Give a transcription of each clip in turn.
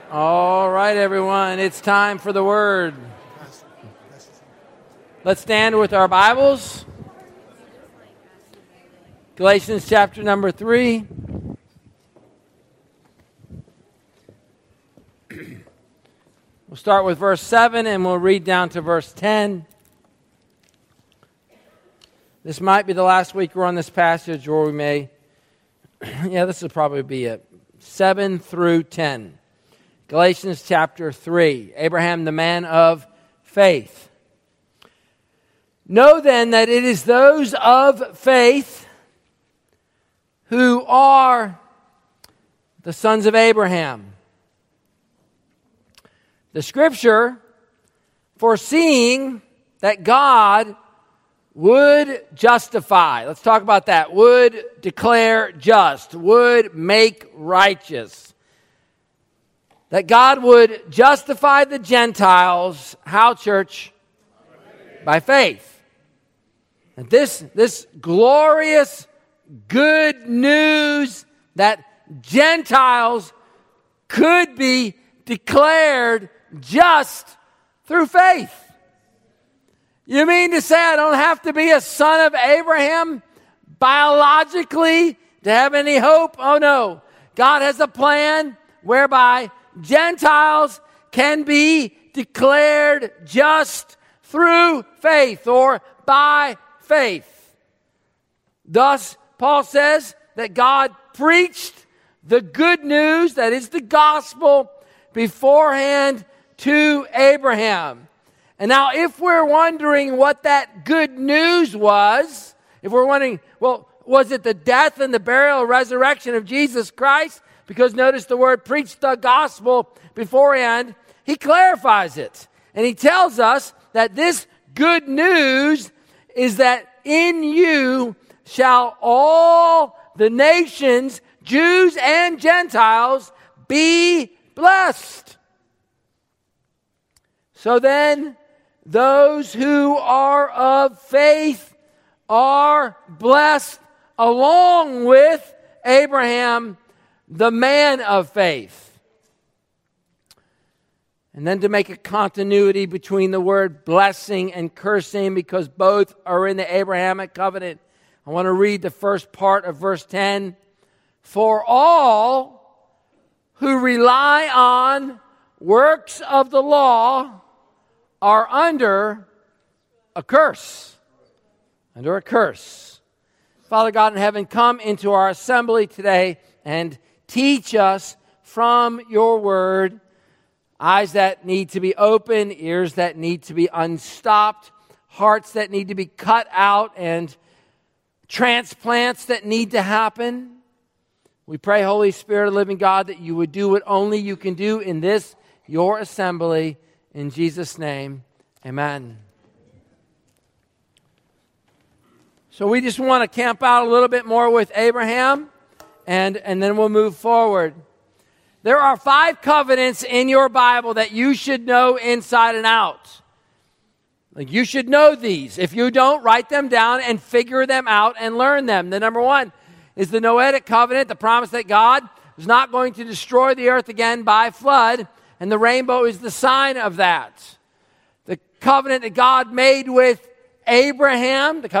All right, everyone, it's time for the Word. Let's stand with our Bibles. Galatians chapter number 3. We'll start with verse 7 and we'll read down to verse 10. This might be the last week we're on this passage, or we may, this will probably be it. 7 through 10. Galatians chapter 3. Abraham, the man of faith. Know then that it is those of faith who are the sons of Abraham. The scripture, foreseeing that God would justify. Let's talk about that. Would declare just. Would make righteous. That God would justify the Gentiles. How, church? By faith. And this glorious good news that Gentiles could be declared just through faith. You mean to say I don't have to be a son of Abraham biologically to have any hope? Oh no. God has a plan whereby Gentiles can be declared just through faith or by faith. Thus, Paul says that God preached the good news, that is the gospel, beforehand to Abraham. And now if we're wondering what that good news was, if we're wondering, well, was it the death and the burial and resurrection of Jesus Christ? Because notice the word preached the gospel beforehand. He clarifies it. And he tells us that this good news is that in you shall all the nations, Jews and Gentiles, be blessed. So then, those who are of faith are blessed along with Abraham, the man of faith. And then to make a continuity between the word blessing and cursing, because both are in the Abrahamic covenant, I want to read the first part of verse 10. For all who rely on works of the law are under a curse. Under a curse. Father God in heaven, come into our assembly today and teach us from your word. Eyes that need to be open, ears that need to be unstopped, hearts that need to be cut out, and transplants that need to happen. We pray, Holy Spirit of the living God, that you would do what only you can do in this, your assembly. In Jesus' name, amen. So we just want to camp out a little bit more with Abraham, and then we'll move forward. There are 5 covenants in your Bible that you should know inside and out. Like, you should know these. If you don't, write them down and figure them out and learn them. The number 1 is the Noahic covenant, the promise that God was not going to destroy the earth again by flood, and the rainbow is the sign of that. The covenant that God made with Abraham, that's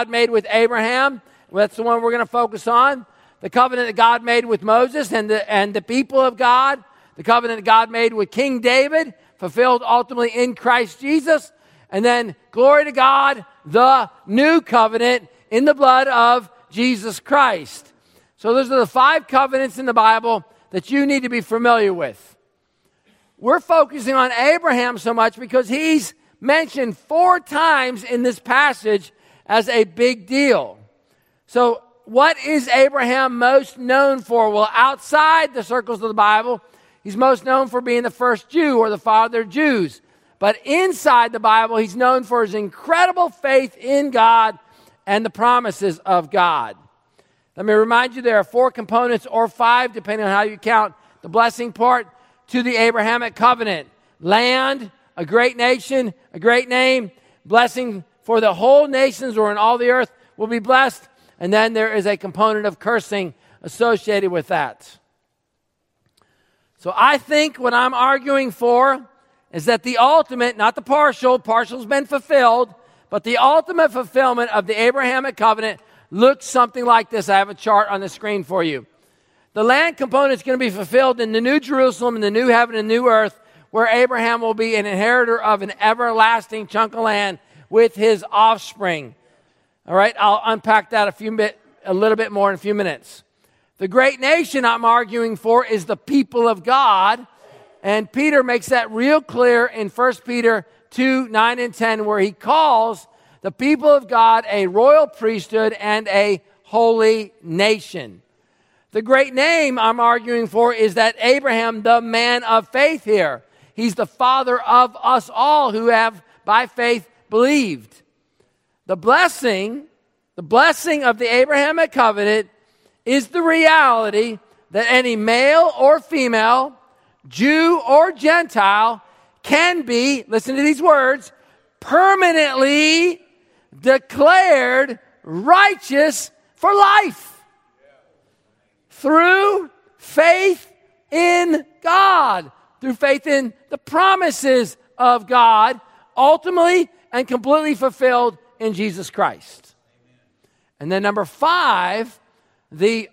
the one we're going to focus on. The covenant that God made with Moses and the people of God. The covenant that God made with King David, fulfilled ultimately in Christ Jesus. And then, glory to God, the new covenant in the blood of Jesus Christ. So those are the 5 covenants in the Bible that you need to be familiar with. We're focusing on Abraham so much because he's mentioned 4 times in this passage as a big deal. So what is Abraham most known for? Well, outside the circles of the Bible, he's most known for being the first Jew or the father of Jews. But inside the Bible, he's known for his incredible faith in God and the promises of God. Let me remind you, there are 4 components, or 5, depending on how you count the blessing part, to the Abrahamic covenant. Land, a great nation, a great name, blessing for the whole nations or in all the earth will be blessed. And then there is a component of cursing associated with that. So I think what I'm arguing for is that the ultimate, not the partial's been fulfilled, but the ultimate fulfillment of the Abrahamic covenant looks something like this. I have a chart on the screen for you. The land component is going to be fulfilled in the New Jerusalem, in the new heaven and new earth, where Abraham will be an inheritor of an everlasting chunk of land with his offspring. All right, I'll unpack that a little bit more in a few minutes. The great nation I'm arguing for is the people of God, and Peter makes that real clear in 1 Peter 2, 9 and 10, where he calls the people of God a royal priesthood and a holy nation. The great name I'm arguing for is that Abraham, the man of faith here. He's the father of us all who have, by faith, believed. The blessing of the Abrahamic covenant is the reality that any male or female, Jew or Gentile, can be, listen to these words, permanently declared righteous for life. Through faith in God, through faith in the promises of God, ultimately and completely fulfilled in Jesus Christ. And then number 5, the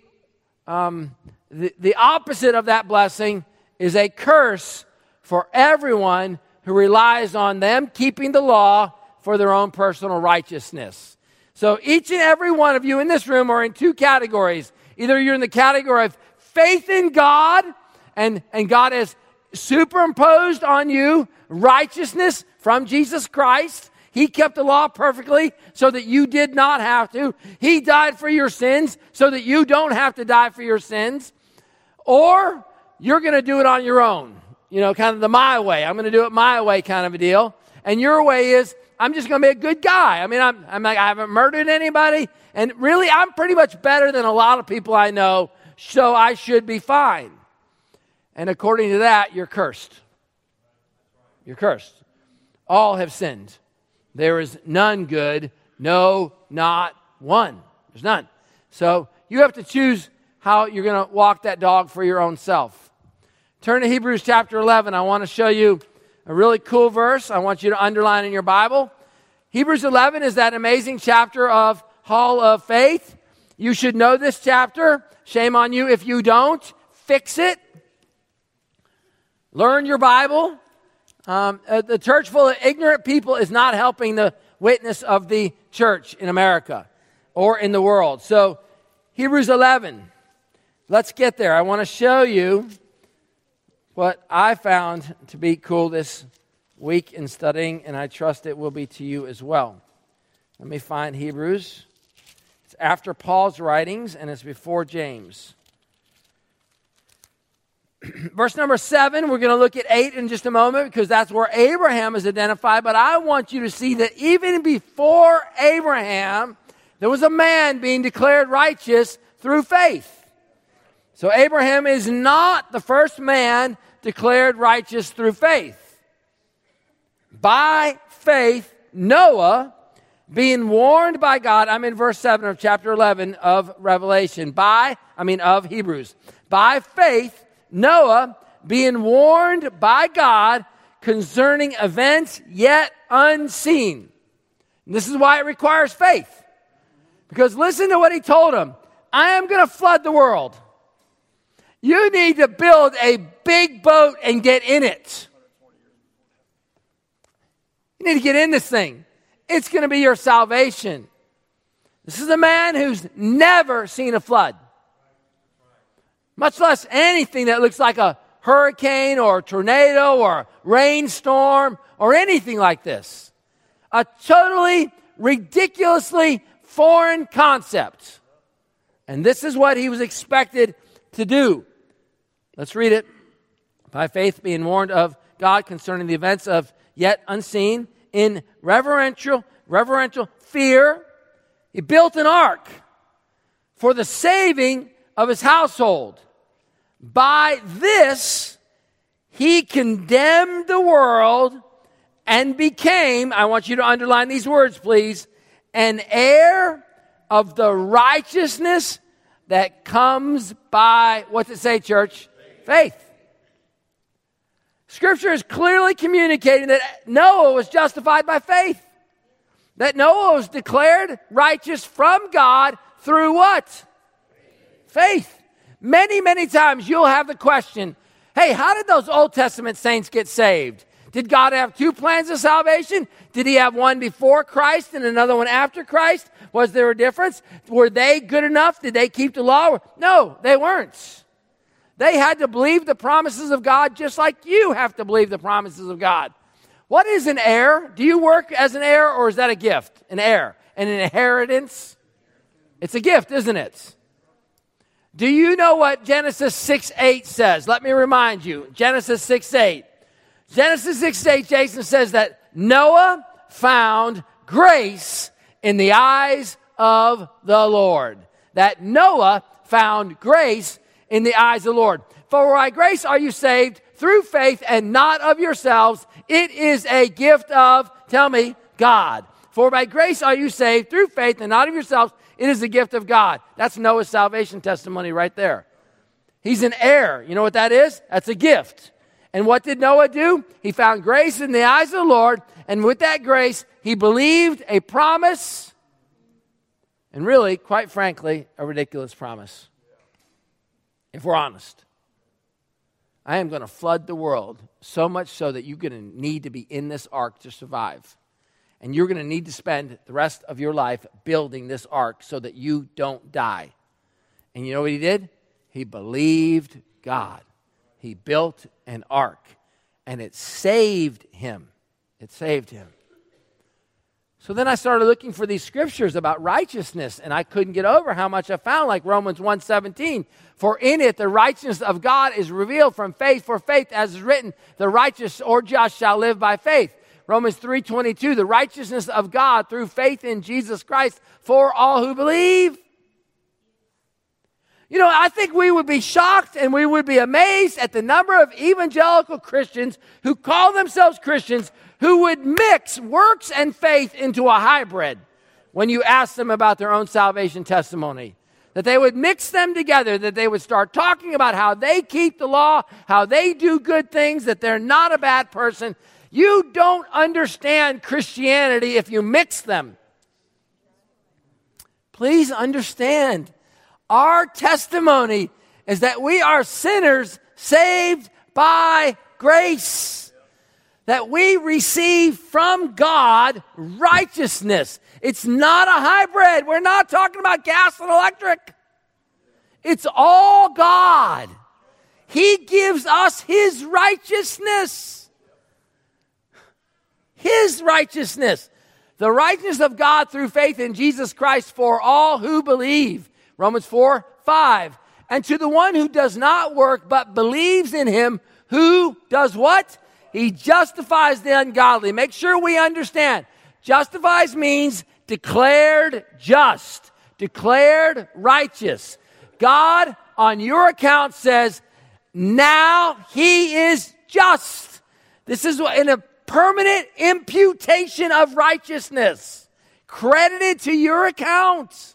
opposite of that blessing is a curse for everyone who relies on them keeping the law for their own personal righteousness. So each and every one of you in this room are in 2 categories. Either you're in the category of faith in God, and God has superimposed on you righteousness from Jesus Christ. He kept the law perfectly so that you did not have to. He died for your sins so that you don't have to die for your sins. Or you're going to do it on your own. Kind of the my way. I'm going to do it my way kind of a deal. And your way is, I'm just going to be a good guy. I mean, I haven't murdered anybody. And really, I'm pretty much better than a lot of people I know, so I should be fine. And according to that, you're cursed. You're cursed. All have sinned. There is none good, no, not one. There's none. So you have to choose how you're going to walk that dog for your own self. Turn to Hebrews chapter 11. I want to show you a really cool verse. I want you to underline in your Bible. Hebrews 11 is that amazing chapter of Hall of Faith. You should know this chapter. Shame on you if you don't. Fix it. Learn your Bible. The church full of ignorant people is not helping the witness of the church in America or in the world. So, Hebrews 11. Let's get there. I want to show you what I found to be cool this week in studying, and I trust it will be to you as well. Let me find Hebrews. It's after Paul's writings, and it's before James. Verse number 7, we're going to look at 8 in just a moment because that's where Abraham is identified. But I want you to see that even before Abraham, there was a man being declared righteous through faith. So Abraham is not the first man declared righteous through faith. By faith, Noah, being warned by God, I'm in verse 7 of chapter 11 of Revelation, of Hebrews. By faith, Noah, being warned by God concerning events yet unseen. And this is why it requires faith. Because listen to what he told him. I am going to flood the world. You need to build a big boat and get in it. You need to get in this thing. It's going to be your salvation. This is a man who's never seen a flood. Much less anything that looks like a hurricane or a tornado or a rainstorm or anything like this. A totally, ridiculously foreign concept. And this is what he was expected to do. Let's read it. By faith being warned of God concerning the events of yet unseen, in reverential fear, he built an ark for the saving of his household. By this, he condemned the world and became, I want you to underline these words, please, an heir of the righteousness that comes by, what's it say, church? Faith. Scripture is clearly communicating that Noah was justified by faith. That Noah was declared righteous from God through what? Faith. Many, many times you'll have the question, hey, how did those Old Testament saints get saved? Did God have two plans of salvation? Did he have one before Christ and another one after Christ? Was there a difference? Were they good enough? Did they keep the law? No, they weren't. They had to believe the promises of God just like you have to believe the promises of God. What is an heir? Do you work as an heir or is that a gift? An heir. And an inheritance? It's a gift, isn't it? Do you know what Genesis 6:8 says? Let me remind you. Genesis 6:8. Genesis 6:8, Jason says that Noah found grace in the eyes of the Lord. That Noah found grace in the eyes of the Lord. For by grace are you saved through faith and not of yourselves. It is a gift of, tell me, God. For by grace are you saved through faith and not of yourselves. It is a gift of God. That's Noah's salvation testimony right there. He's an heir. You know what that is? That's a gift. And what did Noah do? He found grace in the eyes of the Lord. And with that grace, he believed a promise. And really, quite frankly, a ridiculous promise. If we're honest. I am going to flood the world so much so that you're going to need to be in this ark to survive. And you're going to need to spend the rest of your life building this ark so that you don't die. And you know what he did? He believed God. He built an ark. And it saved him. It saved him. So then I started looking for these scriptures about righteousness, and I couldn't get over how much I found, like Romans 1:17. For in it the righteousness of God is revealed from faith for faith, as is written, the righteous or just shall live by faith. Romans 3:22, the righteousness of God through faith in Jesus Christ for all who believe. You know, I think we would be shocked and we would be amazed at the number of evangelical Christians who call themselves Christians who would mix works and faith into a hybrid when you ask them about their own salvation testimony. That they would mix them together, that they would start talking about how they keep the law, how they do good things, that they're not a bad person. You don't understand Christianity if you mix them. Please understand, our testimony is that we are sinners saved by grace. That we receive from God righteousness. It's not a hybrid. We're not talking about gas and electric. It's all God. He gives us His righteousness. His righteousness. The righteousness of God through faith in Jesus Christ for all who believe. Romans 4:5. And to the one who does not work but believes in Him who does what? He justifies the ungodly. Make sure we understand. Justifies means declared just, declared righteous. God, on your account, says, now He is just. This is in a permanent imputation of righteousness, credited to your account.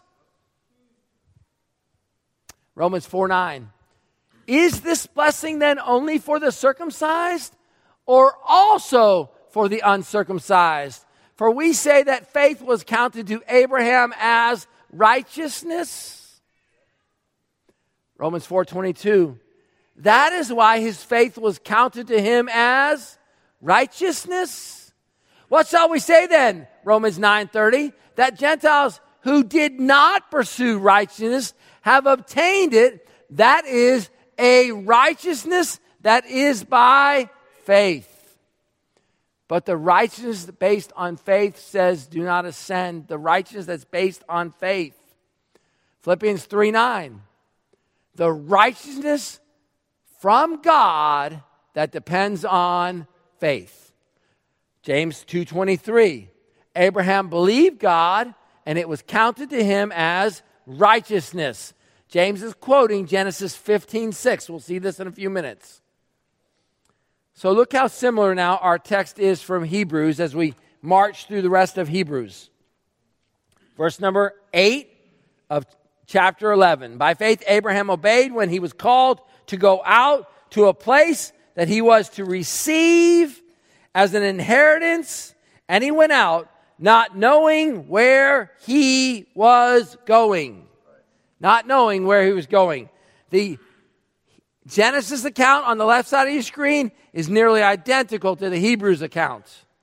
Romans 4:9. Is this blessing then only for the circumcised? Or also for the uncircumcised? For we say that faith was counted to Abraham as righteousness. Romans 4:22. That is why his faith was counted to him as righteousness. What shall we say then? Romans 9:30. That Gentiles who did not pursue righteousness have obtained it. That is a righteousness that is by faith. But the righteousness based on faith says, do not ascend. The righteousness that's based on faith. Philippians 3:9. The righteousness from God that depends on faith. James 2:23. Abraham believed God, and it was counted to him as righteousness. James is quoting Genesis 15:6. We'll see this in a few minutes. So look how similar now our text is from Hebrews as we march through the rest of Hebrews. Verse number 8 of chapter 11. By faith Abraham obeyed when he was called to go out to a place that he was to receive as an inheritance, and he went out not knowing where he was going. Not knowing where he was going. The Genesis account on the left side of your screen is nearly identical to the Hebrews account.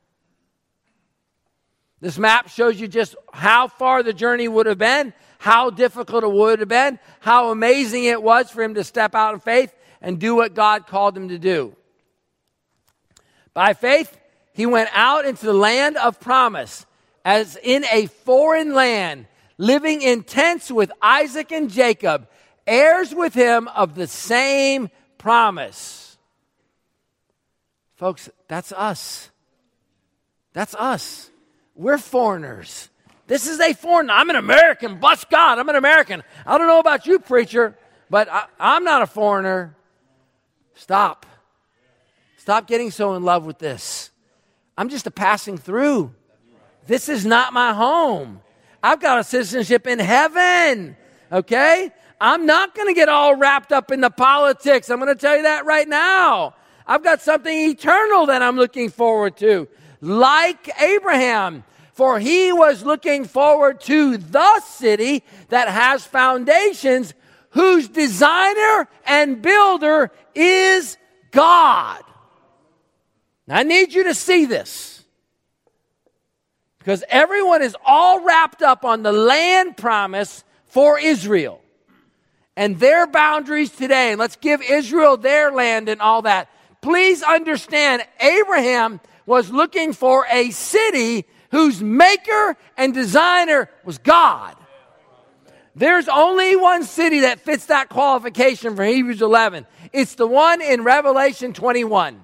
This map shows you just how far the journey would have been, how difficult it would have been, how amazing it was for him to step out in faith and do what God called him to do. By faith, he went out into the land of promise, as in a foreign land, living in tents with Isaac and Jacob, heirs with him of the same promise. Folks, that's us. That's us. We're foreigners. This is a foreigner. I'm an American. Bless God, I'm an American. I don't know about you, preacher, but I'm not a foreigner. Stop. Stop getting so in love with this. I'm just a passing through. This is not my home. I've got a citizenship in heaven, okay? I'm not going to get all wrapped up in the politics. I'm going to tell you that right now. I've got something eternal that I'm looking forward to. Like Abraham, for he was looking forward to the city that has foundations, whose designer and builder is God. Now, I need you to see this, because everyone is all wrapped up on the land promise for Israel and their boundaries today. And let's give Israel their land and all that. Please understand, Abraham was looking for a city whose maker and designer was God. There's only one city that fits that qualification for Hebrews 11. It's the one in Revelation 21.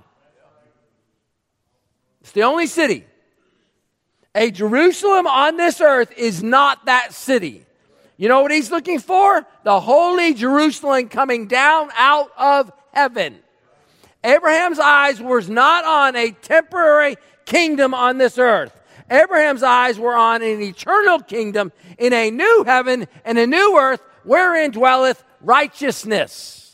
It's the only city. A Jerusalem on this earth is not that city. You know what he's looking for? The holy Jerusalem coming down out of heaven. Abraham's eyes were not on a temporary kingdom on this earth. Abraham's eyes were on an eternal kingdom in a new heaven and a new earth wherein dwelleth righteousness.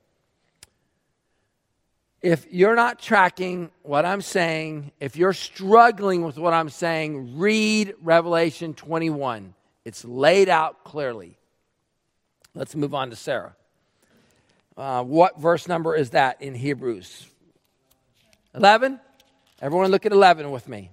If you're not tracking what I'm saying, if you're struggling with what I'm saying, read Revelation 21. It's laid out clearly. Let's move on to Sarah. What verse number is that in Hebrews? 11? Everyone look at 11 with me.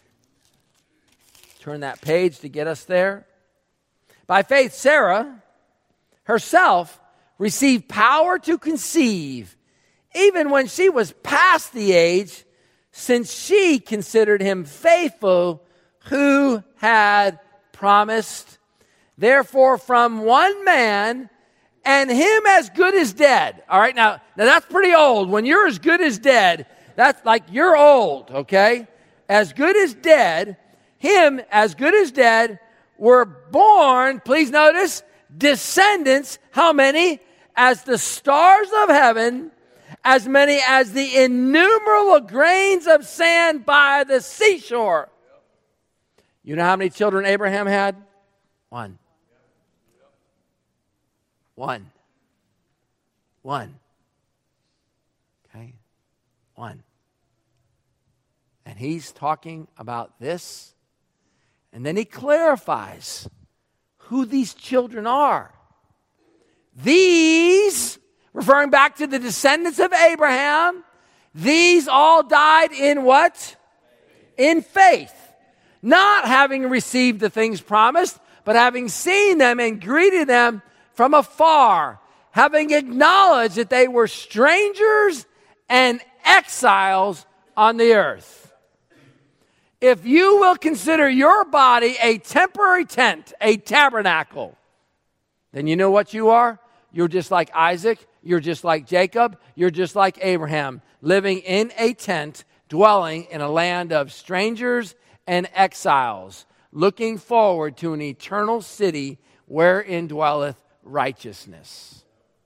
Turn that page to get us there. By faith, Sarah herself received power to conceive, even when she was past the age, since she considered him faithful who had promised. Therefore, from one man, and him as good as dead. All right, now that's pretty old. When you're as good as dead, that's like you're old, okay? As good as dead, him as good as dead, were born, please notice, descendants, how many? As the stars of heaven, as many as the innumerable grains of sand by the seashore. You know how many children Abraham had? One. Okay? One. And he's talking about this. And then he clarifies who these children are. These, referring back to the descendants of Abraham, these all died in what? In faith. Not having received the things promised, but having seen them and greeted them from afar, having acknowledged that they were strangers and exiles on the earth. If you will consider your body a temporary tent, a tabernacle, then you know what you are? You're just like Isaac, you're just like Jacob, you're just like Abraham, living in a tent, dwelling in a land of strangers and exiles, looking forward to an eternal city wherein dwelleth righteousness.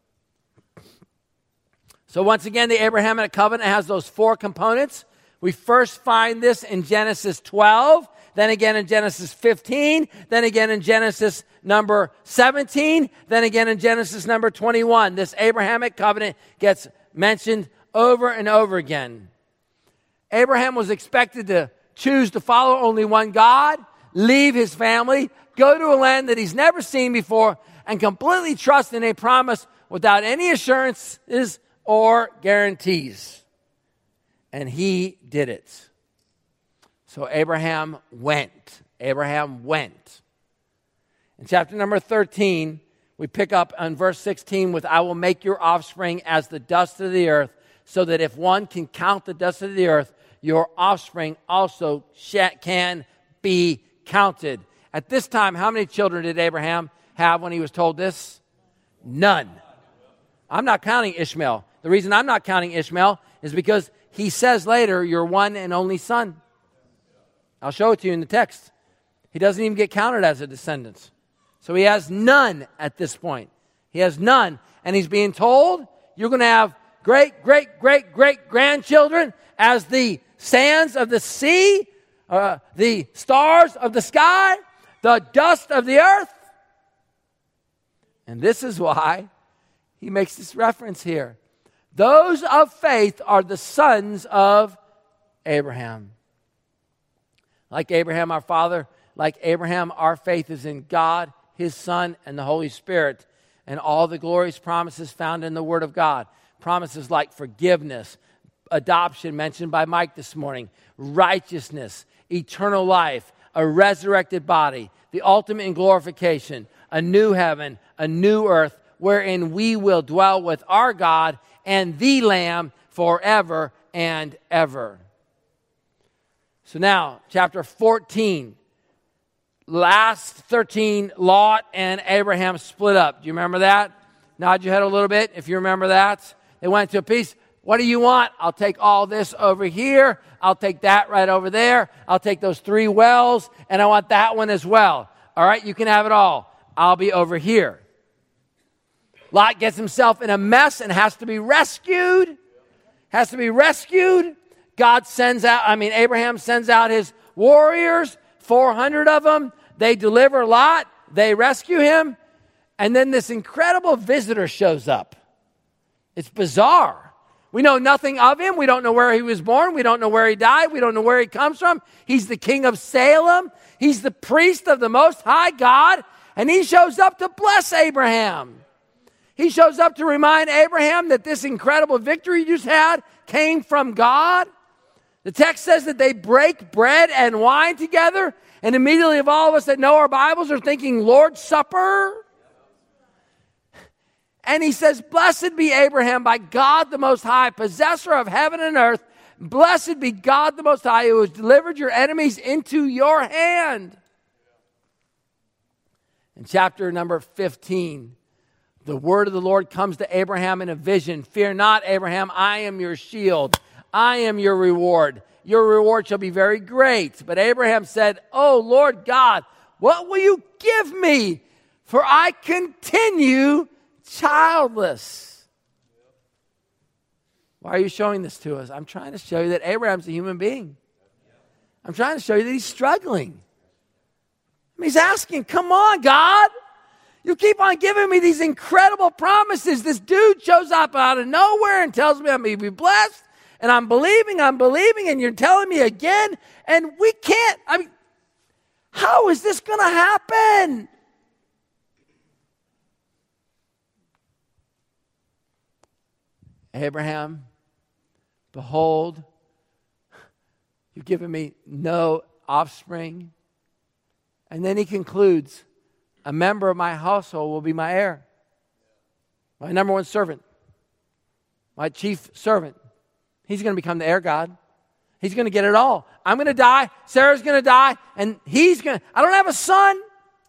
So once again, the Abrahamic covenant has those four components. We first find this in Genesis 12, then again in Genesis 15, then again in Genesis number 17, then again in Genesis number 21. This Abrahamic covenant gets mentioned over and over again. Abraham was expected to choose to follow only one God, leave his family, go to a land that he's never seen before, and completely trust in a promise without any assurances or guarantees. And he did it. So Abraham went. Abraham went. In chapter number 13, we pick up on verse 16 with, I will make your offspring as the dust of the earth, so that if one can count the dust of the earth, your offspring also can be counted. At this time, how many children did Abraham have when he was told this? None. I'm not counting Ishmael. The reason I'm not counting Ishmael is because he says later, your one and only son. I'll show it to you in the text. He doesn't even get counted as a descendant. So he has none at this point. He has none. And he's being told, you're going to have great, great, great, great grandchildren as the sands of the sea, the stars of the sky, the dust of the earth. And this is why he makes this reference here. Those of faith are the sons of Abraham. Like Abraham, our father, like Abraham, our faith is in God, his Son, and the Holy Spirit, and all the glorious promises found in the Word of God. Promises like forgiveness, adoption mentioned by Mike this morning, righteousness, eternal life, a resurrected body, the ultimate in glorification, a new heaven, a new earth, wherein we will dwell with our God and the Lamb forever and ever. So now, chapter 14, last 13, Lot and Abraham split up. Do you remember that? Nod your head a little bit if you remember that. They went to a piece. What do you want? I'll take all this over here. I'll take that right over there. I'll take those 3 wells, and I want that one as well. All right, you can have it all. I'll be over here. Lot gets himself in a mess and has to be rescued. Abraham sends out his warriors, 400 of them. They deliver Lot. They rescue him. And then this incredible visitor shows up. It's bizarre. We know nothing of him. We don't know where he was born. We don't know where he died. We don't know where he comes from. He's the king of Salem. He's the priest of the Most High God. And he shows up to bless Abraham. He shows up to remind Abraham that this incredible victory you just had came from God. The text says that they break bread and wine together. And immediately of all of us that know our Bibles are thinking Lord's Supper. And he says, blessed be Abraham by God the Most High, possessor of heaven and earth. Blessed be God the Most High, who has delivered your enemies into your hand. In chapter number 15, the word of the Lord comes to Abraham in a vision. Fear not, Abraham, I am your shield. I am your reward. Your reward shall be very great. But Abraham said, oh, Lord God, what will you give me? For I continue childless. Why are you showing this to us? I'm trying to show you that Abraham's a human being. I'm trying to show you that he's struggling. He's asking, come on, God. You keep on giving me these incredible promises. This dude shows up out of nowhere and tells me I'm going to be blessed. And I'm believing, and you're telling me again. And we can't. How is this going to happen? Abraham, behold, you've given me no offspring. And then he concludes, a member of my household will be my heir. My number one servant. My chief servant. He's going to become the heir God. He's going to get it all. I'm going to die. Sarah's going to die. And I don't have a son.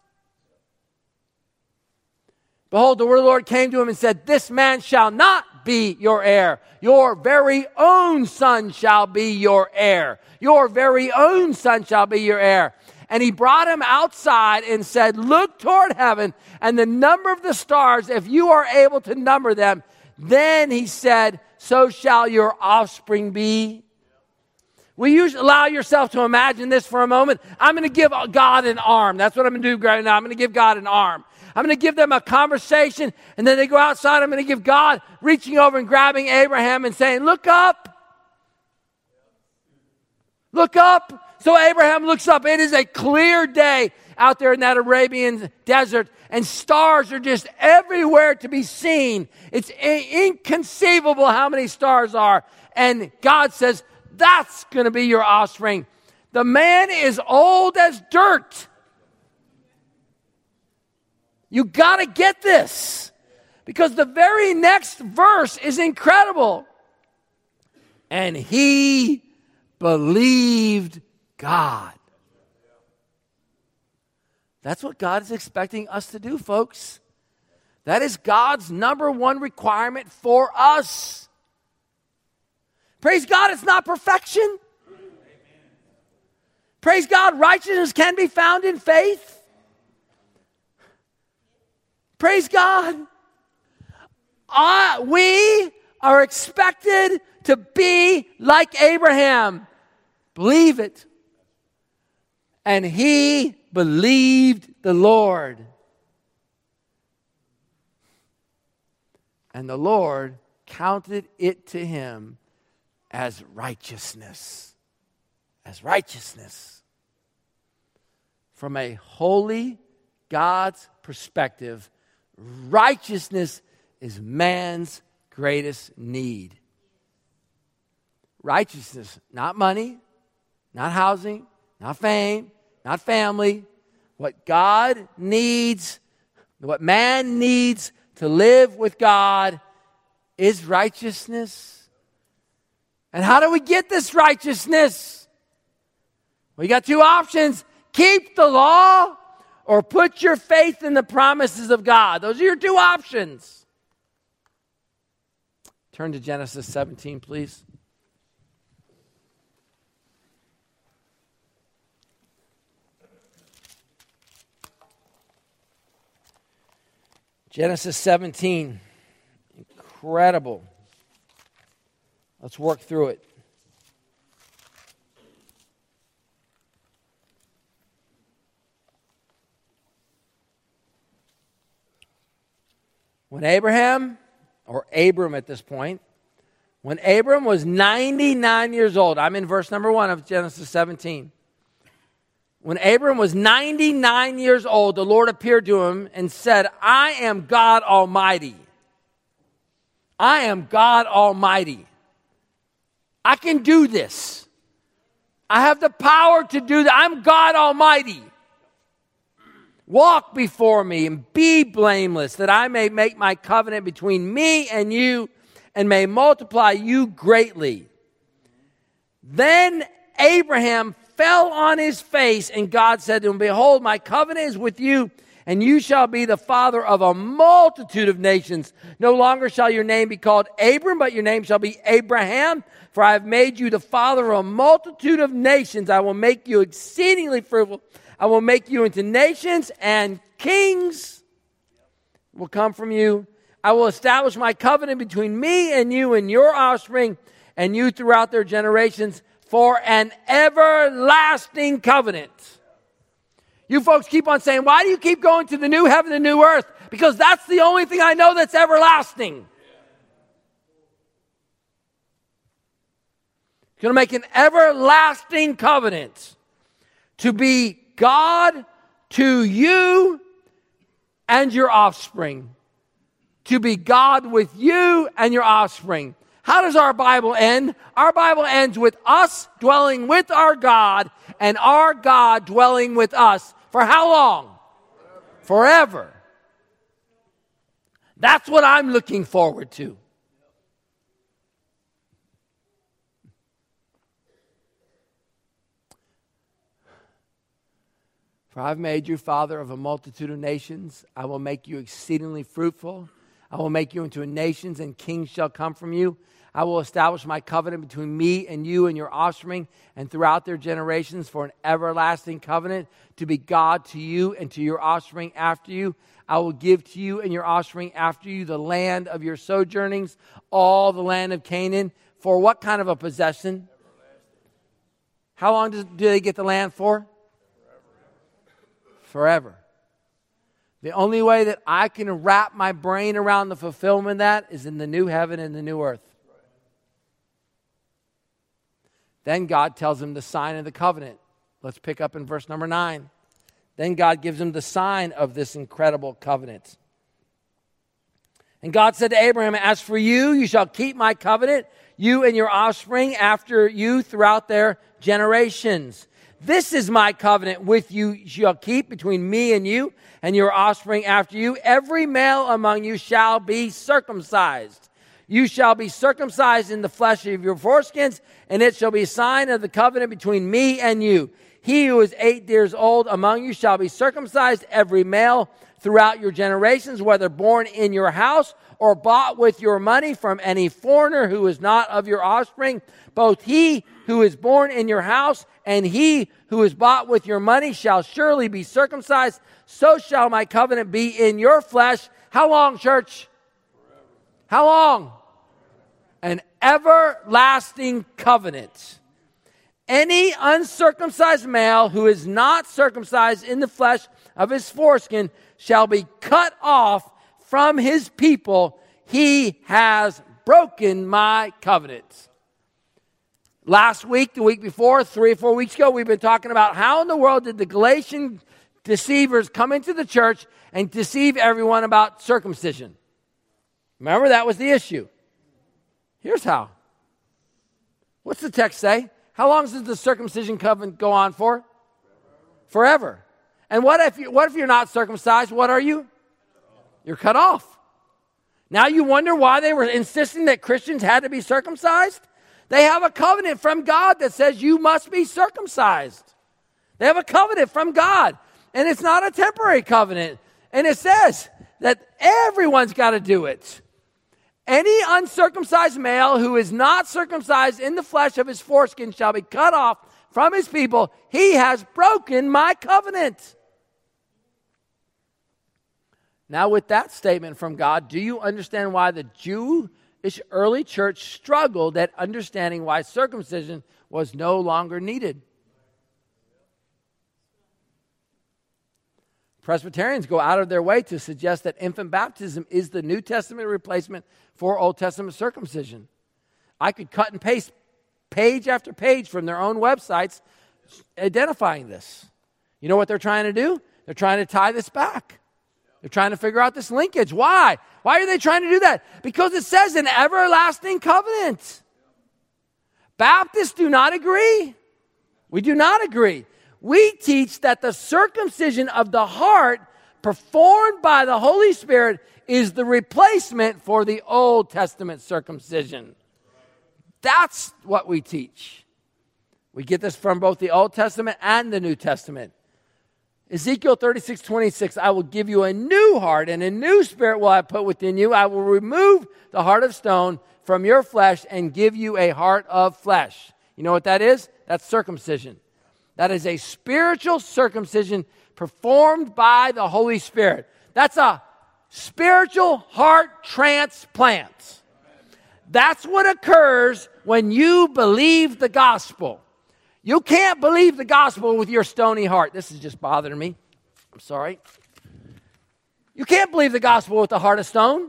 Behold, the word of the Lord came to him and said, this man shall not be your heir. Your very own son shall be your heir. Your very own son shall be your heir. And he brought him outside and said, look toward heaven and the number of the stars, if you are able to number them. Then he said, so shall your offspring be. Will you allow yourself to imagine this for a moment? I'm going to give God an arm. That's what I'm going to do right now. I'm going to give God an arm. I'm going to give them a conversation. And then they go outside. I'm going to give God reaching over and grabbing Abraham and saying, look up. Look up. So Abraham looks up. It is a clear day out there in that Arabian desert. And stars are just everywhere to be seen. It's inconceivable how many stars are. And God says, that's going to be your offspring. The man is old as dirt. You got to get this. Because the very next verse is incredible. And he believed God. That's what God is expecting us to do, folks. That is God's number one requirement for us. Praise God, it's not perfection. Praise God, righteousness can be found in faith. Praise God. We are expected to be like Abraham. Believe it. And he believed the Lord. And the Lord counted it to him as righteousness. As righteousness. From a holy God's perspective, righteousness is man's greatest need. Righteousness, not money, not housing, not fame, not family. What God needs, what man needs to live with God is righteousness. And how do we get this righteousness? Well, you got two options. Keep the law or put your faith in the promises of God. Those are your two options. Turn to Genesis 17, please. Genesis 17. Incredible. Let's work through it. When Abraham, or Abram at this point, when Abram was 99 years old, I'm in verse number 1 of Genesis 17. When Abram was 99 years old, the Lord appeared to him and said, I am God Almighty. I am God Almighty. I can do this. I have the power to do that. I'm God Almighty. Walk before me and be blameless, that I may make my covenant between me and you and may multiply you greatly. Then Abraham fell on his face, and God said to him, behold, my covenant is with you, and you shall be the father of a multitude of nations. No longer shall your name be called Abram, but your name shall be Abraham, for I have made you the father of a multitude of nations. I will make you exceedingly fruitful. I will make you into nations, and kings will come from you. I will establish my covenant between me and you and your offspring and you throughout their generations for an everlasting covenant. You folks keep on saying, why do you keep going to the new heaven and new earth? Because that's the only thing I know that's everlasting. He's going to make an everlasting covenant to be God to you and your offspring. To be God with you and your offspring. How does our Bible end? Our Bible ends with us dwelling with our God and our God dwelling with us. For how long? Forever. That's what I'm looking forward to. For I've made you father of a multitude of nations. I will make you exceedingly fruitful. I will make you into nations, and kings shall come from you. I will establish my covenant between me and you and your offspring and throughout their generations for an everlasting covenant to be God to you and to your offspring after you. I will give to you and your offspring after you the land of your sojournings, all the land of Canaan. For what kind of a possession? How long do they get the land for? Forever. The only way that I can wrap my brain around the fulfillment of that is in the new heaven and the new earth. Then God tells him the sign of the covenant. Let's pick up in verse number 9. Then God gives him the sign of this incredible covenant. And God said to Abraham, as for you, you shall keep my covenant, you and your offspring after you throughout their generations. This is my covenant with you shall keep between me and your offspring after you. Every male among you shall be circumcised. You shall be circumcised in the flesh of your foreskins, and it shall be a sign of the covenant between me and you. He who is 8 years old among you shall be circumcised, every male throughout your generations, whether born in your house or bought with your money from any foreigner who is not of your offspring. Both he who is born in your house and he who is bought with your money shall surely be circumcised. So shall my covenant be in your flesh. How long, church? Forever. How long? An everlasting covenant. Any uncircumcised male who is not circumcised in the flesh of his foreskin shall be cut off from his people. He has broken my covenant. Last week, the week before, 3 or 4 weeks ago, we've been talking about how in the world did the Galatian deceivers come into the church and deceive everyone about circumcision. Remember, that was the issue. Here's how. What's the text say? How long does the circumcision covenant go on for? Forever. And what if you're not circumcised? What are you? You're cut off. Now you wonder why they were insisting that Christians had to be circumcised? They have a covenant from God that says you must be circumcised. They have a covenant from God. And it's not a temporary covenant. And it says that everyone's got to do it. Any uncircumcised male who is not circumcised in the flesh of his foreskin shall be cut off from his people. He has broken my covenant. Now, with that statement from God, do you understand why the Jewish early church struggled at understanding why circumcision was no longer needed? Presbyterians go out of their way to suggest that infant baptism is the New Testament replacement for Old Testament circumcision. I could cut and paste page after page from their own websites identifying this. You know what they're trying to do? They're trying to tie this back. They're trying to figure out this linkage. Why? Why are they trying to do that? Because it says an everlasting covenant. Baptists do not agree. We do not agree. We teach that the circumcision of the heart performed by the Holy Spirit is the replacement for the Old Testament circumcision. That's what we teach. We get this from both the Old Testament and the New Testament. Ezekiel 36:26, I will give you a new heart and a new spirit will I put within you. I will remove the heart of stone from your flesh and give you a heart of flesh. You know what that is? That's circumcision. That is a spiritual circumcision performed by the Holy Spirit. That's a spiritual heart transplant. That's what occurs when you believe the gospel. You can't believe the gospel with your stony heart. This is just bothering me. I'm sorry. You can't believe the gospel with a heart of stone.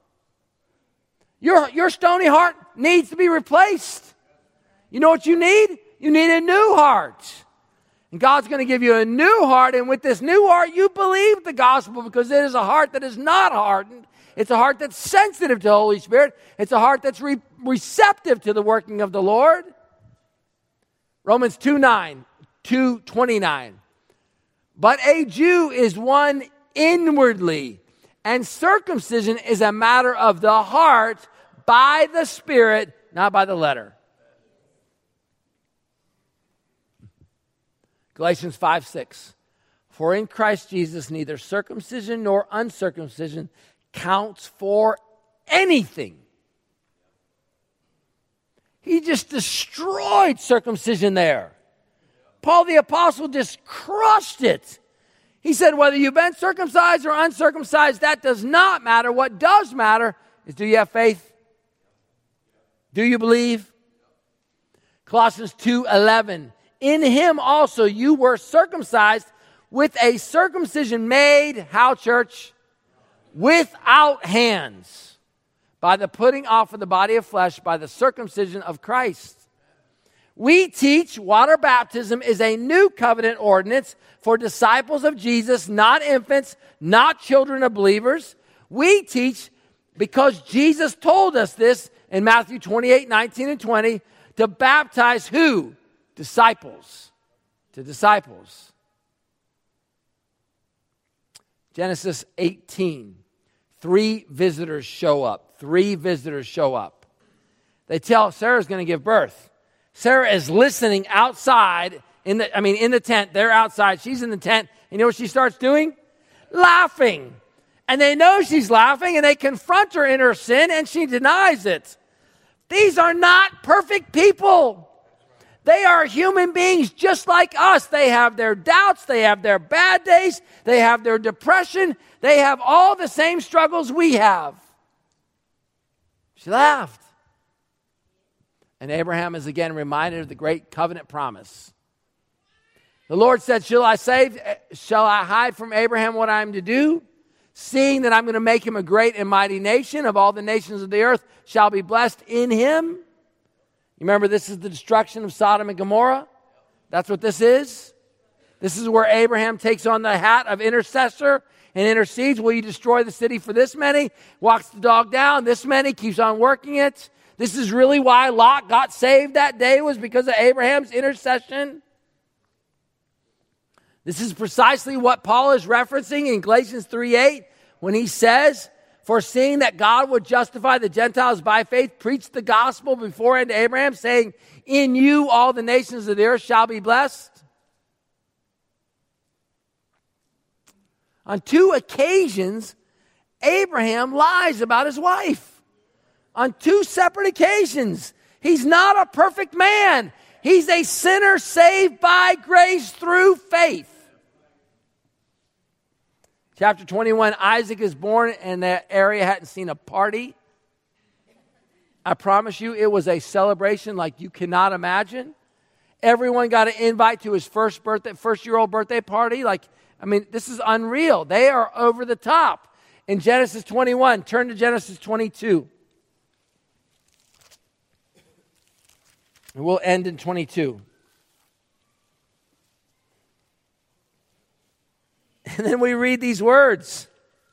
Your stony heart needs to be replaced. You know what you need? You need a new heart. And God's going to give you a new heart. And with this new heart, you believe the gospel because it is a heart that is not hardened. It's a heart that's sensitive to the Holy Spirit. It's a heart that's receptive to the working of the Lord. Romans 2:29. But a Jew is one inwardly, and circumcision is a matter of the heart by the Spirit, not by the letter. Galatians 5:6. For in Christ Jesus neither circumcision nor uncircumcision counts for anything. He just destroyed circumcision there. Paul the Apostle just crushed it. He said, whether you've been circumcised or uncircumcised, that does not matter. What does matter is, do you have faith? Do you believe? Colossians 2:11. In him also you were circumcised with a circumcision made, how, church? Without hands, by the putting off of the body of flesh, by the circumcision of Christ. We teach water baptism is a new covenant ordinance for disciples of Jesus, not infants, not children of believers. We teach because Jesus told us this in Matthew 28, 19 and 20, to baptize who? Disciples. To disciples. Genesis 18. 3 visitors show up. 3 visitors show up. They tell Sarah's going to give birth. Sarah is listening outside in the tent. They're outside. She's in the tent. You know what she starts doing? Laughing. And they know she's laughing, and they confront her in her sin, and she denies it. These are not perfect people. They are human beings just like us. They have their doubts. They have their bad days. They have their depression. They have all the same struggles we have. She laughed. And Abraham is again reminded of the great covenant promise. The Lord said, shall I hide from Abraham what I am to do? Seeing that I'm going to make him a great and mighty nation, of all the nations of the earth shall be blessed in him. You remember, this is the destruction of Sodom and Gomorrah. That's what this is. This is where Abraham takes on the hat of intercessor and intercedes. Will you destroy the city for this many? Walks the dog down. This many, keeps on working it. This is really why Lot got saved that day, was because of Abraham's intercession. This is precisely what Paul is referencing in Galatians 3:8 when he says, foreseeing that God would justify the Gentiles by faith, preached the gospel beforehand to Abraham, saying, in you all the nations of the earth shall be blessed. On 2 occasions, Abraham lies about his wife. On 2 separate occasions. He's not a perfect man. He's a sinner saved by grace through faith. Chapter 21, Isaac is born, and that area hadn't seen a party. I promise you, it was a celebration like you cannot imagine. Everyone got an invite to his first-year-old birthday party. This is unreal. They are over the top. In Genesis 21, turn to Genesis 22. And we'll end in 22. And then we read these words.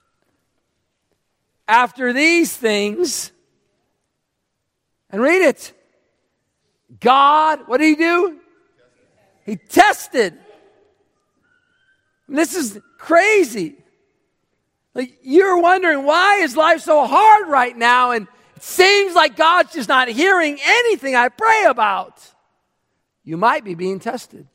After these things, and read it. God, what did he do? He tested. And this is crazy. You're wondering, why is life so hard right now? And it seems like God's just not hearing anything I pray about. You might be being tested.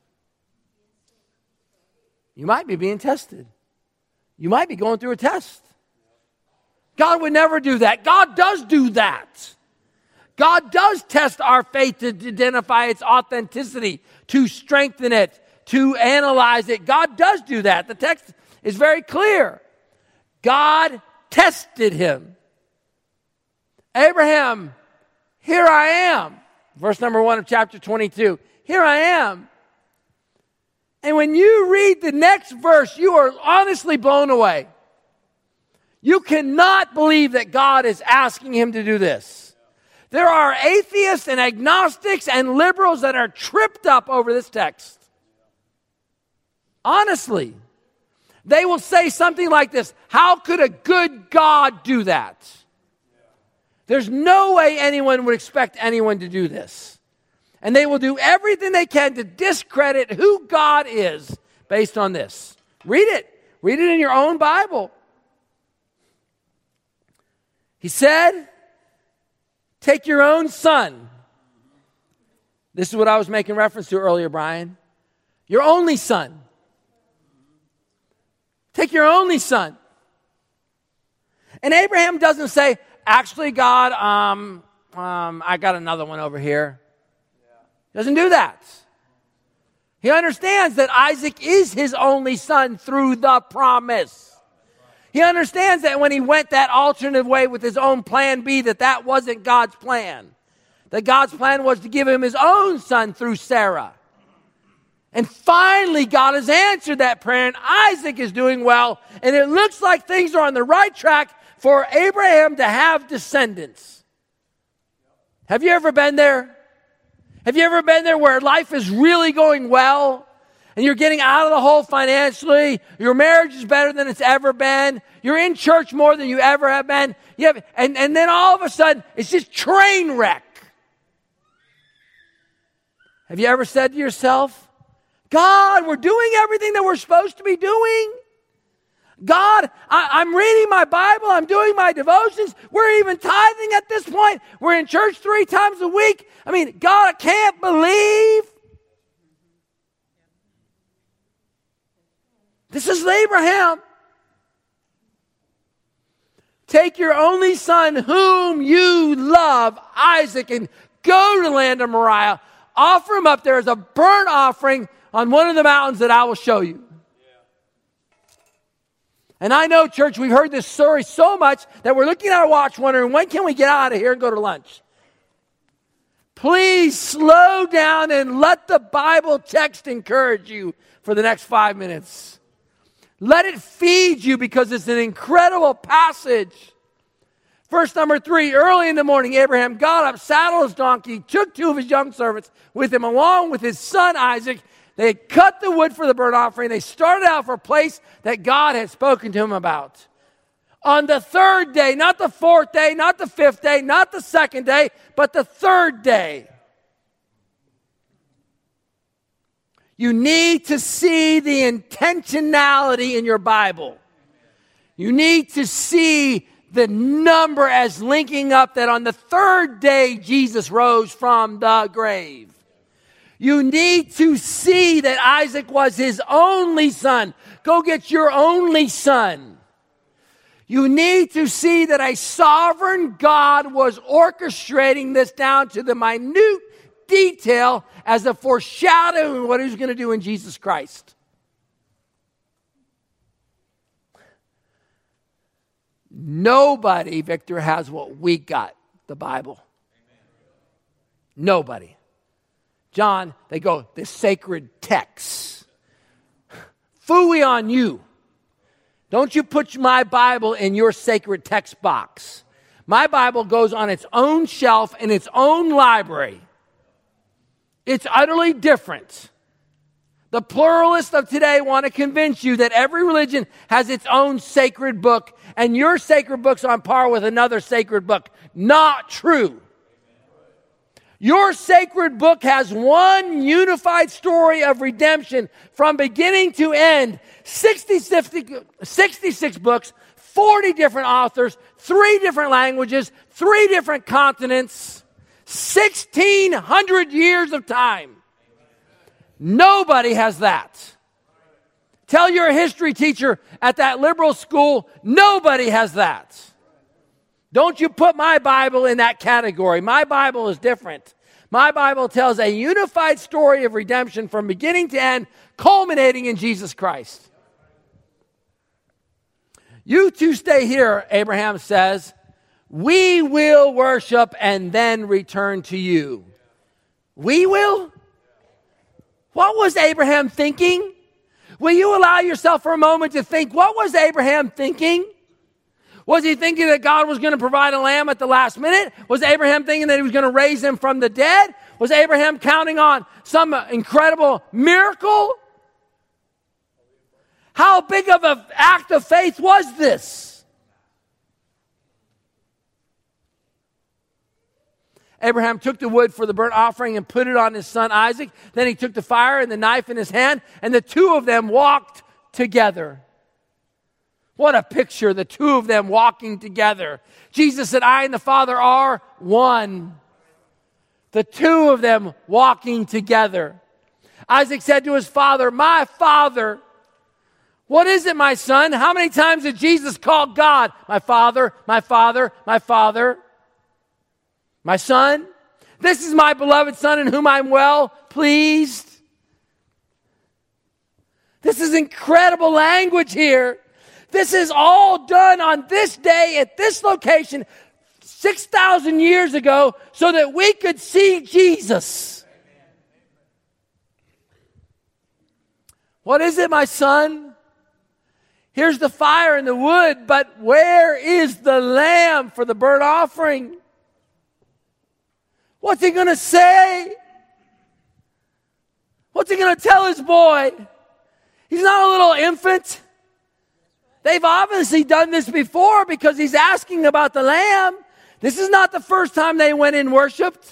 You might be being tested. You might be going through a test. God would never do that. God does do that. God does test our faith to identify its authenticity, to strengthen it, to analyze it. God does do that. The text is very clear. God tested him. Abraham, here I am. Verse number 1 of chapter 22. Here I am. And when you read the next verse, you are honestly blown away. You cannot believe that God is asking him to do this. There are atheists and agnostics and liberals that are tripped up over this text. Honestly. They will say something like this: how could a good God do that? There's no way anyone would expect anyone to do this. And they will do everything they can to discredit who God is based on this. Read it. Read it in your own Bible. He said, take your own son. This is what I was making reference to earlier, Brian. Your only son. Take your only son. And Abraham doesn't say, actually, God, I got another one over here. Doesn't do that. He understands that Isaac is his only son through the promise. He understands that when he went that alternative way with his own plan B, that wasn't God's plan. That God's plan was to give him his own son through Sarah. And finally, God has answered that prayer, and Isaac is doing well, and it looks like things are on the right track for Abraham to have descendants. Have you ever been there? Have you ever been there where life is really going well, and you're getting out of the hole financially, your marriage is better than it's ever been, you're in church more than you ever have been, and then all of a sudden, it's just train wreck. Have you ever said to yourself, God, we're doing everything that we're supposed to be doing. God, I'm reading my Bible. I'm doing my devotions. We're even tithing at this point. We're in church 3 times a week. I mean, God, I can't believe. This is Abraham. Take your only son whom you love, Isaac, and go to the land of Moriah. Offer him up there as a burnt offering on one of the mountains that I will show you. And I know, church, we've heard this story so much that we're looking at our watch wondering, when can we get out of here and go to lunch? Please slow down and let the Bible text encourage you for the next 5 minutes. Let it feed you because it's an incredible passage. Verse number 3, early in the morning, Abraham got up, saddled his donkey, took 2 of his young servants with him along with his son Isaac. They had cut the wood for the burnt offering. They started out for a place that God had spoken to him about. On the 3rd day, not the 4th day, not the 5th day, not the 2nd day, but the 3rd day. You need to see the intentionality in your Bible. You need to see the number as linking up that on the 3rd day Jesus rose from the grave. You need to see that Isaac was his only son. Go get your only son. You need to see that a sovereign God was orchestrating this down to the minute detail as a foreshadowing of what he was going to do in Jesus Christ. Nobody, Victor, has what we got, the Bible. Nobody. John, they go, the sacred texts. Phooey on you. Don't you put my Bible in your sacred text box. My Bible goes on its own shelf in its own library. It's utterly different. The pluralists of today want to convince you that every religion has its own sacred book, and your sacred book's on par with another sacred book. Not true. Your sacred book has one unified story of redemption from beginning to end. 66 books, 40 different authors, 3 different languages, 3 different continents, 1,600 years of time. Nobody has that. Tell your history teacher at that liberal school, nobody has that. Don't you put my Bible in that category. My Bible is different. My Bible tells a unified story of redemption from beginning to end, culminating in Jesus Christ. You two stay here, Abraham says. We will worship and then return to you. We will? What was Abraham thinking? Will you allow yourself for a moment to think, what was Abraham thinking? Was he thinking that God was going to provide a lamb at the last minute? Was Abraham thinking that he was going to raise him from the dead? Was Abraham counting on some incredible miracle? How big of an act of faith was this? Abraham took the wood for the burnt offering and put it on his son Isaac. Then he took the fire and the knife in his hand, and the 2 of them walked together. What a picture, the 2 of them walking together. Jesus said, I and the Father are one. The 2 of them walking together. Isaac said to his father, my father. What is it, my son? How many times did Jesus call God, my father, my father, my father? My son? This is my beloved son in whom I'm well pleased. This is incredible language here. This is all done on this day at this location 6,000 years ago so that we could see Jesus. What is it, my son? Here's the fire and the wood, but where is the lamb for the burnt offering? What's he going to say? What's he going to tell his boy? He's not a little infant. They've obviously done this before because he's asking about the lamb. This is not the first time they went and worshiped.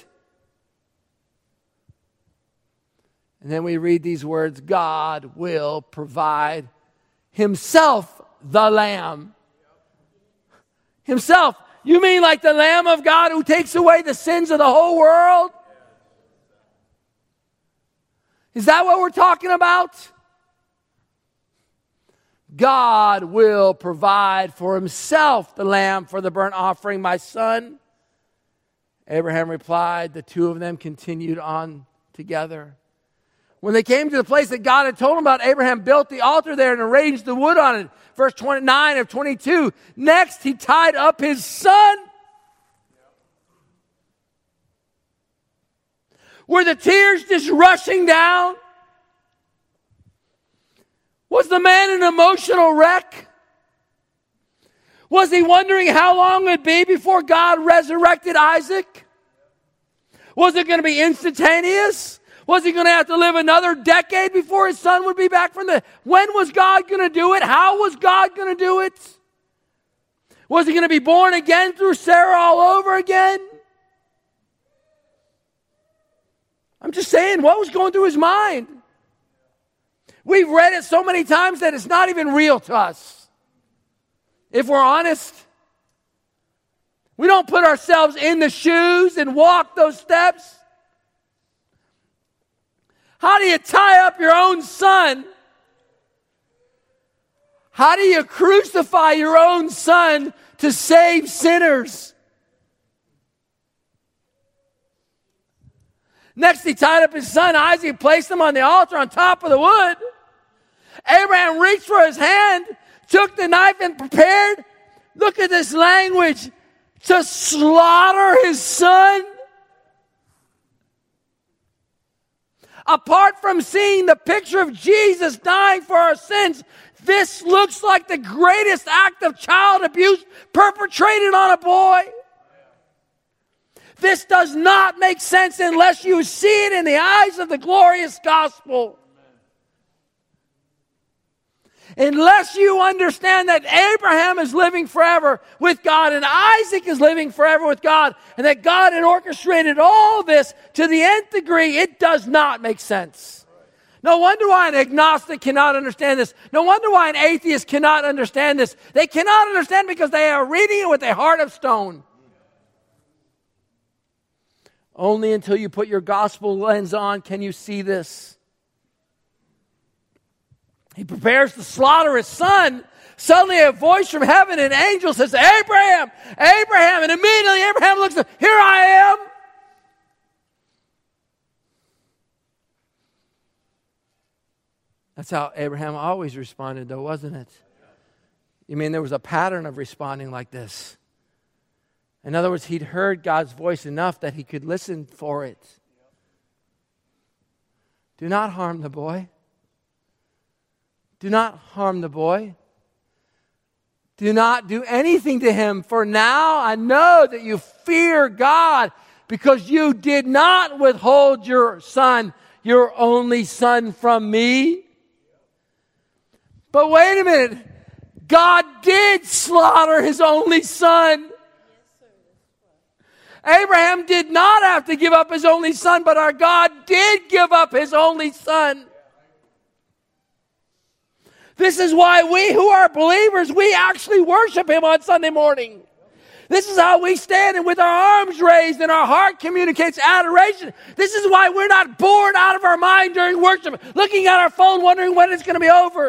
And then we read these words, God will provide himself the lamb. Himself. You mean like the Lamb of God who takes away the sins of the whole world? Is that what we're talking about? God will provide for himself the lamb for the burnt offering, my son. Abraham replied. The two of them continued on together. When they came to the place that God had told him about, Abraham built the altar there and arranged the wood on it. Verse 29 of 22. Next, he tied up his son. Were the tears just rushing down? Was the man an emotional wreck? Was he wondering how long it would be before God resurrected Isaac? Was it going to be instantaneous? Was he going to have to live another decade before his son would be back from the... When was God going to do it? How was God going to do it? Was he going to be born again through Sarah all over again? I'm just saying, what was going through his mind? We've read it so many times that it's not even real to us. If we're honest, we don't put ourselves in the shoes and walk those steps. How do you tie up your own son? How do you crucify your own son to save sinners? Next, he tied up his son Isaac, placed him on the altar on top of the wood. Abraham reached for his hand, took the knife and prepared, look at this language, to slaughter his son. Apart from seeing the picture of Jesus dying for our sins, this looks like the greatest act of child abuse perpetrated on a boy. This does not make sense unless you see it in the eyes of the glorious gospel. Unless you understand that Abraham is living forever with God and Isaac is living forever with God and that God had orchestrated all this to the nth degree, it does not make sense. No wonder why an agnostic cannot understand this. No wonder why an atheist cannot understand this. They cannot understand because they are reading it with a heart of stone. Only until you put your gospel lens on can you see this. He prepares to slaughter his son. Suddenly a voice from heaven, an angel says, Abraham, Abraham. And immediately Abraham looks up, here I am. That's how Abraham always responded though, wasn't it? You mean there was a pattern of responding like this? In other words, he'd heard God's voice enough that he could listen for it. Do not harm the boy. Do not harm the boy. Do not do anything to him, for now I know that you fear God because you did not withhold your son, your only son, from me. But wait a minute. God did slaughter his only son. Abraham did not have to give up his only son, but our God did give up his only son. This is why we who are believers, we actually worship him on Sunday morning. This is how we stand and with our arms raised and our heart communicates adoration. This is why we're not bored out of our mind during worship, looking at our phone wondering when it's going to be over.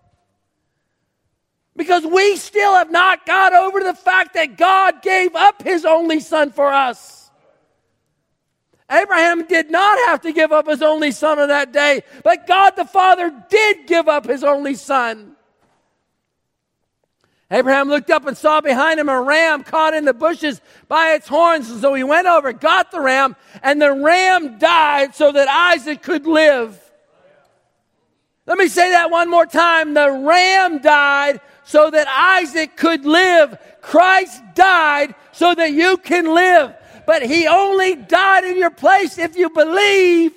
Because we still have not got over the fact that God gave up his only son for us. Abraham did not have to give up his only son on that day, but God the Father did give up his only son. Abraham looked up and saw behind him a ram caught in the bushes by its horns. And so he went over, got the ram, and the ram died so that Isaac could live. Let me say that one more time. The ram died so that Isaac could live. Christ died so that you can live. But he only died in your place if you believe.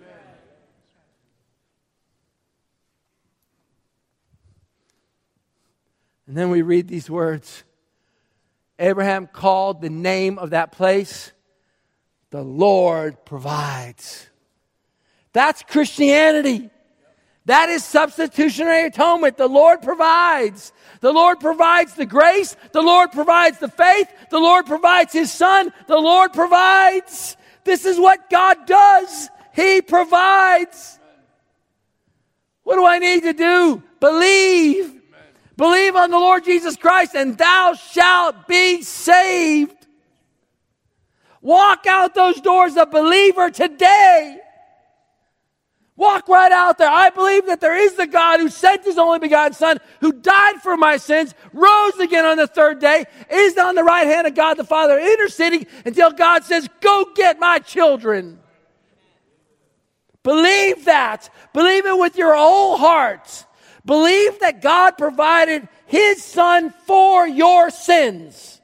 And then we read these words. Abraham called the name of that place, the Lord provides. That's Christianity. That is substitutionary atonement. The Lord provides. The Lord provides the grace. The Lord provides the faith. The Lord provides His Son. The Lord provides. This is what God does. He provides. What do I need to do? Believe. Amen. Believe on the Lord Jesus Christ and thou shalt be saved. Walk out those doors a believer today. Walk right out there. I believe that there is the God who sent His only begotten Son, who died for my sins, rose again on the third day, is on the right hand of God the Father, interceding until God says, go get my children. Believe that. Believe it with your whole heart. Believe that God provided His Son for your sins.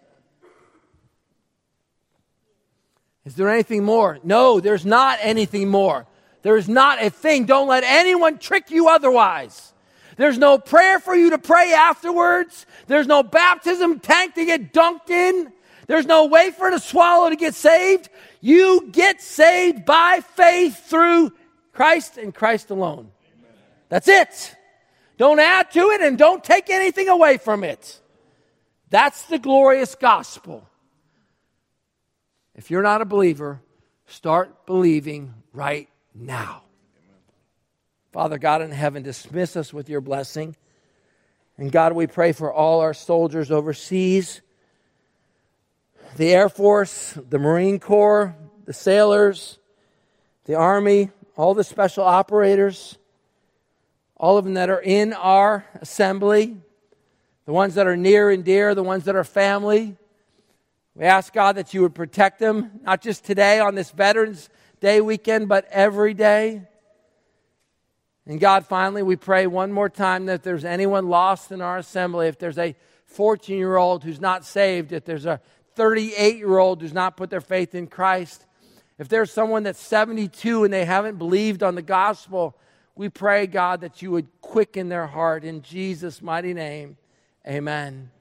Is there anything more? No, there's not anything more. There is not a thing. Don't let anyone trick you otherwise. There's no prayer for you to pray afterwards. There's no baptism tank to get dunked in. There's no wafer to swallow to get saved. You get saved by faith through Christ and Christ alone. That's it. Don't add to it and don't take anything away from it. That's the glorious gospel. If you're not a believer, start believing right now. Father God in heaven, dismiss us with your blessing. And God, we pray for all our soldiers overseas, the Air Force, the Marine Corps, the sailors, the Army, all the special operators, all of them that are in our assembly, the ones that are near and dear, the ones that are family. We ask, God, that you would protect them, not just today on this Veterans Day weekend, but every day. And God, finally, we pray one more time that if there's anyone lost in our assembly, if there's a 14-year-old who's not saved, if there's a 38-year-old who's not put their faith in Christ, if there's someone that's 72 and they haven't believed on the gospel, we pray, God, that you would quicken their heart in Jesus' mighty name. Amen.